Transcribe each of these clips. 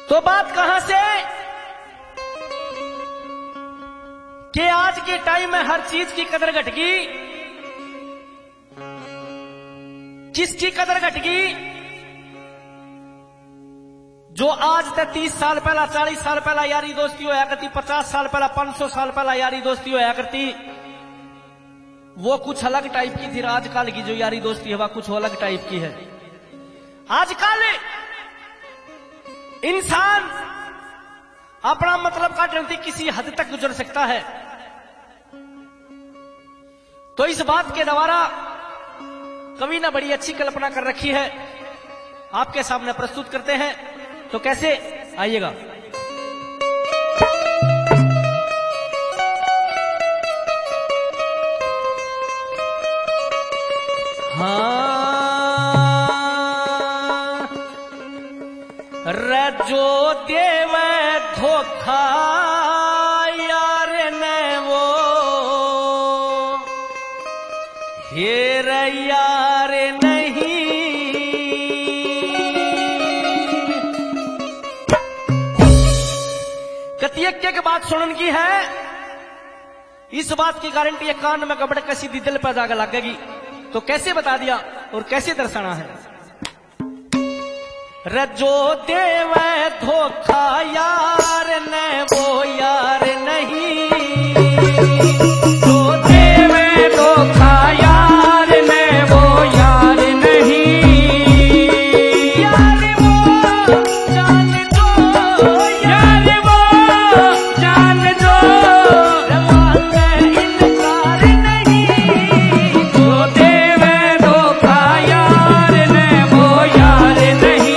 तो बात कहां से कि आज के टाइम में हर चीज की कदर घट गई। किसकी कदर घट गई? जो आज तक 30 साल पहला 40 साल पहला यारी दोस्ती होया करती, 50 साल पहला 500 साल पहला यारी दोस्ती होया करती, वो कुछ अलग टाइप की थी। आजकल की जो यारी दोस्ती है वह कुछ अलग टाइप की है। आजकल इंसान अपना मतलब काटने किसी हद तक गुजर सकता है। तो इस बात के द्वारा कवि ने बड़ी अच्छी कल्पना कर रखी है, आपके सामने प्रस्तुत करते हैं। तो कैसे, आइएगा। जो देवे धोखा यार ने वो हेर यार नहीं। कतियक के बात सुनन की है, इस बात की गारंटी है कान में गबड़ कसी दी दिल पर जाग लगेगी। तो कैसे बता दिया और कैसे दर्शाना है। रजो देवे धोखा यार ने वो यार नहीं, जो देवे धोखा यार ने वो यार नहीं। यार वो जान दो, यार वो जान दो, रवाना इनकार नहीं। जो देवे धोखा यार ने वो यार नहीं।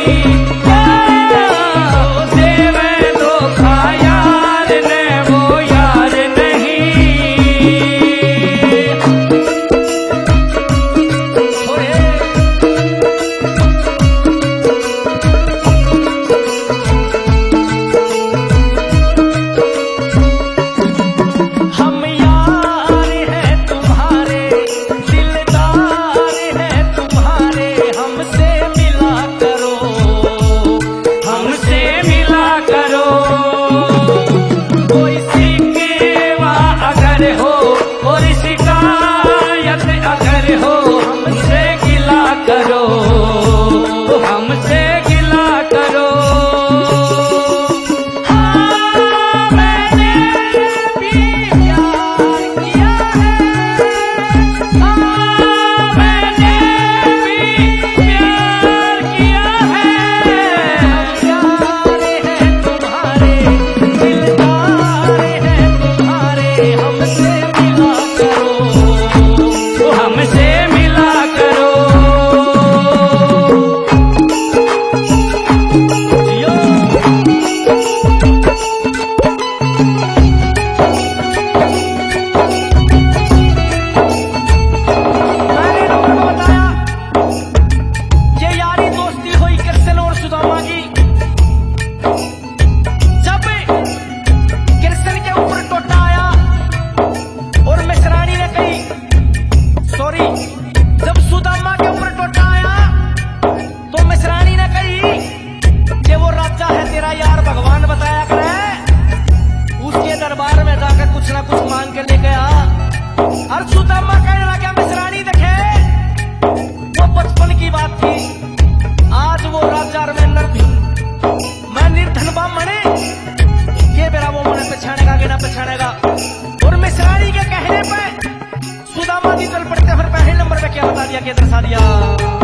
और मिसरानी के कहने पे सुदामा जी चल पड़ते, फिर पहले नंबर पे क्या बता दिया, क्या दर्शा दिया।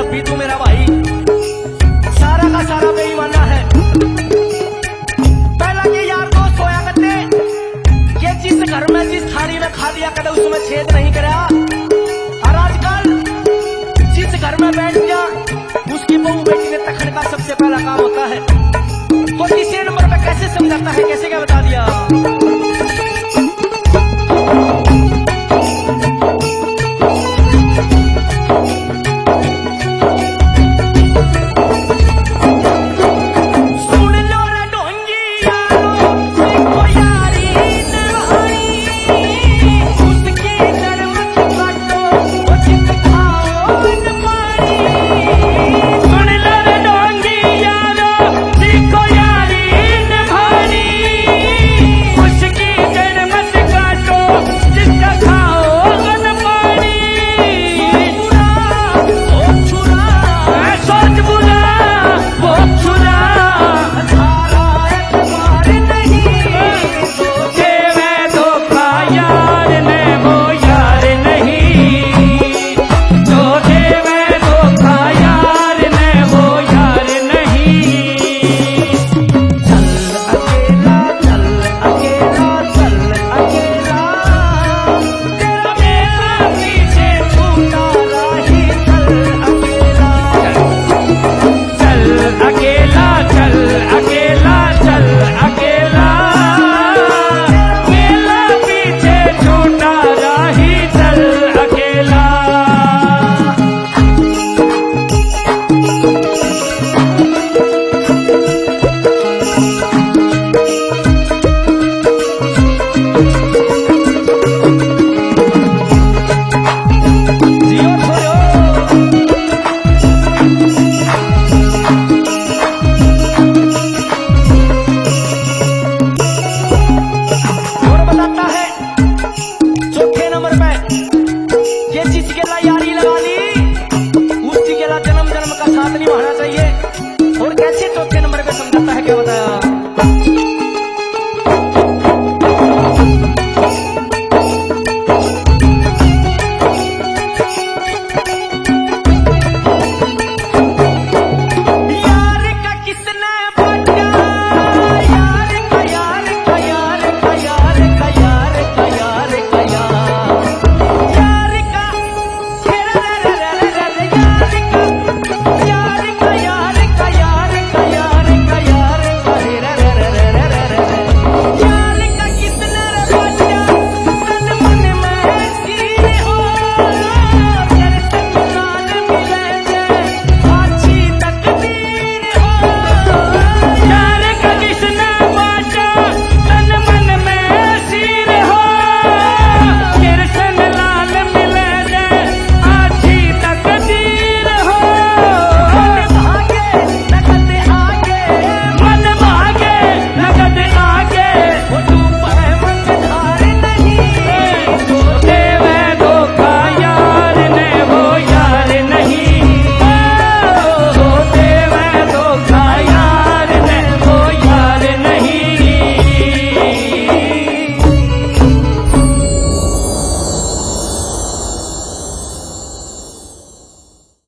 बीतू मेरा भाई सारा का सारा बेईमाना है। पहला ये यार दोस्त होया करते, ये जिस घर में जिस थाली में खा दिया करे उसमें छेद नहीं करा। और आजकल जिस घर में बैठ गया उसकी बहू बेटी ने तखड़ का सबसे पहला काम होता है। तो तीसरे नंबर पे कैसे समझाता है, कैसे क्या बता दिया।